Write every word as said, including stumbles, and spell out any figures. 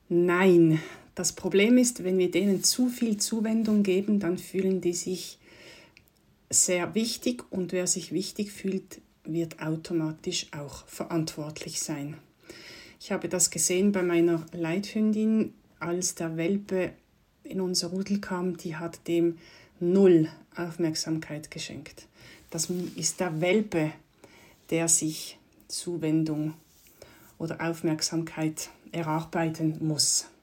Nein, das Problem ist, wenn wir denen zu viel Zuwendung geben, dann fühlen die sich sehr wichtig und wer sich wichtig fühlt, wird automatisch auch verantwortlich sein. Ich habe das gesehen bei meiner Leithündin, als der Welpe in unser Rudel kam, die hat dem null Aufmerksamkeit geschenkt. Das ist der Welpe, der sich Zuwendung oder Aufmerksamkeit erarbeiten muss.